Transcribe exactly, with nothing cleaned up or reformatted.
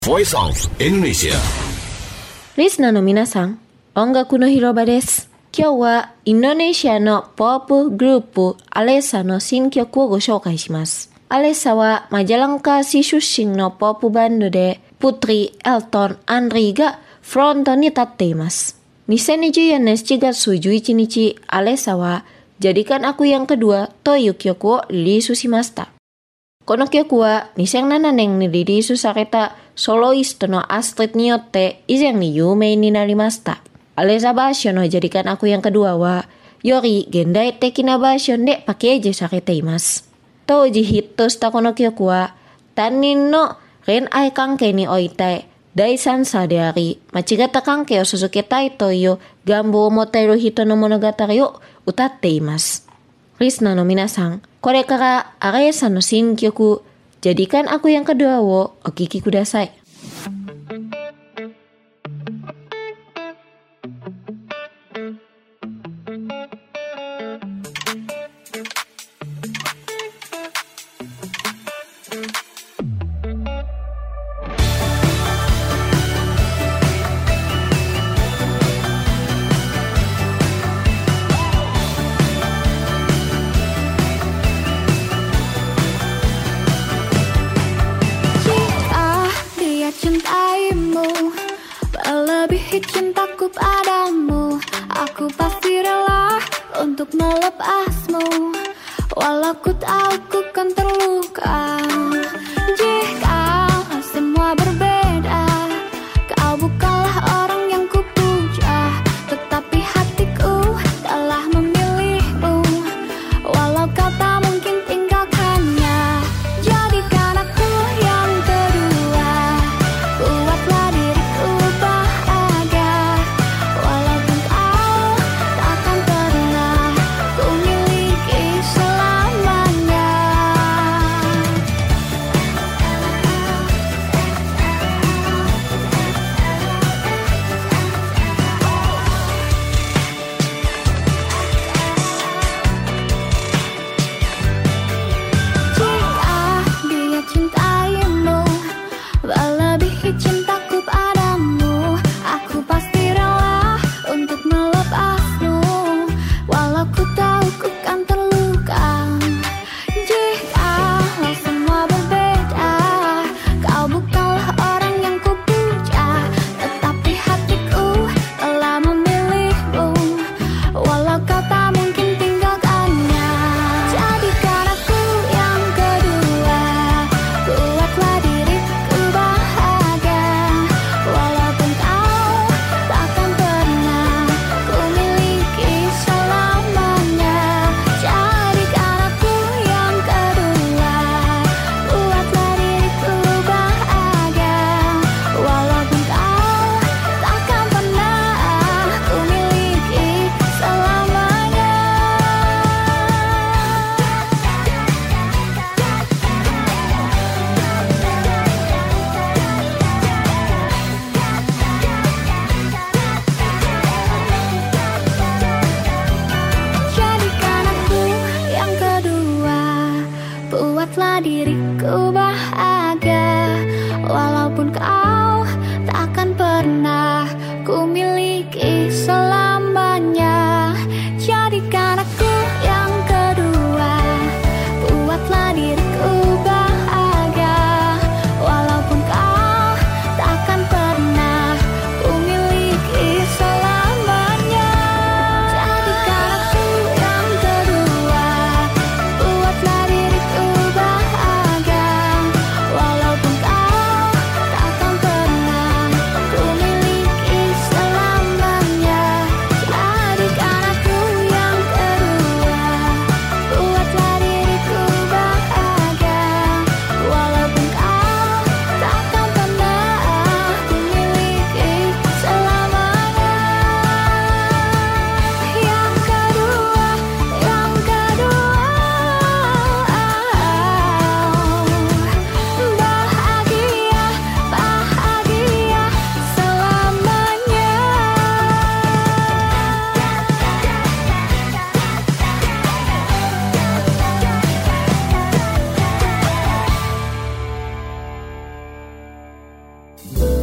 Voice of Indonesia. リスナーの皆さん、音楽の広場です。今日はインドネシアのポップグループアレッサの新曲をご紹介します。アレッサはマジャランカ市出身のポップバンドで、Putri Elton Andriがフロントに立っています。にせんにじゅうよねんしちがつじゅういちにち、アレッサはJadikan Aku Yang Kedua という曲をリリースしました。この曲はにせんななねんにリリースされたソロイストのアストリッドによって以前に有名になりました。アレサバーションのJadikan Aku Yang Keduaはより現代的なバージョンでパッケージされています。当時ヒットしたこの曲は他人の恋愛関係において第三者であり間違った関係を続けたいという願望を持っている人の物語を歌っています。リスナーの皆さん、これからアレッサの新曲Jadikan Aku Yang Keduaをお聴きください。 Cintaimu melebihi cintaku padamu, aku pasti rela untuk melepasmu, walau ku tahu ku kan terluka. Jika semua berbeda, kau bukanlah orang yang ku puja, tetapi hatiku telah memilihmu, walau kau tak mungkin tinggalkannya. Jadikan aku yang kedua, buatlah diriku bahagia, walaupun kau takkan pernah ku miliki selamanya. Jika dia cintaimu melebihi cintaku padamu, aku pasti rela untuk melepasmu, walau ku tahu ku kan terluka. Jika semua berbeda, kau bukanlah orang yang ku puja, tetapi hatiku telah memilihmu, walau kau tak mungkin tinggalkannya. Jadikan aku yang kedua, buatlah diriku bahagia, walaupun kau takkan pernah ku miliki selamanya. Jadikan aku yang kedua, buatlah diriku bahagia, walaupun kau takkan pernah ku miliki selamanya. Jadikan aku yang kedua, buatlah diriku bahagia, walaupun kau takkan pernah ku miliki selamanya. Jadikan aku yang kedua, buatlah diriku bahagia, walaupun kau takkan pernah ku miliki selamanya. Jadikan aku yang kedua, buatlah diriku bahagia, walaupun kau takkan pernah you.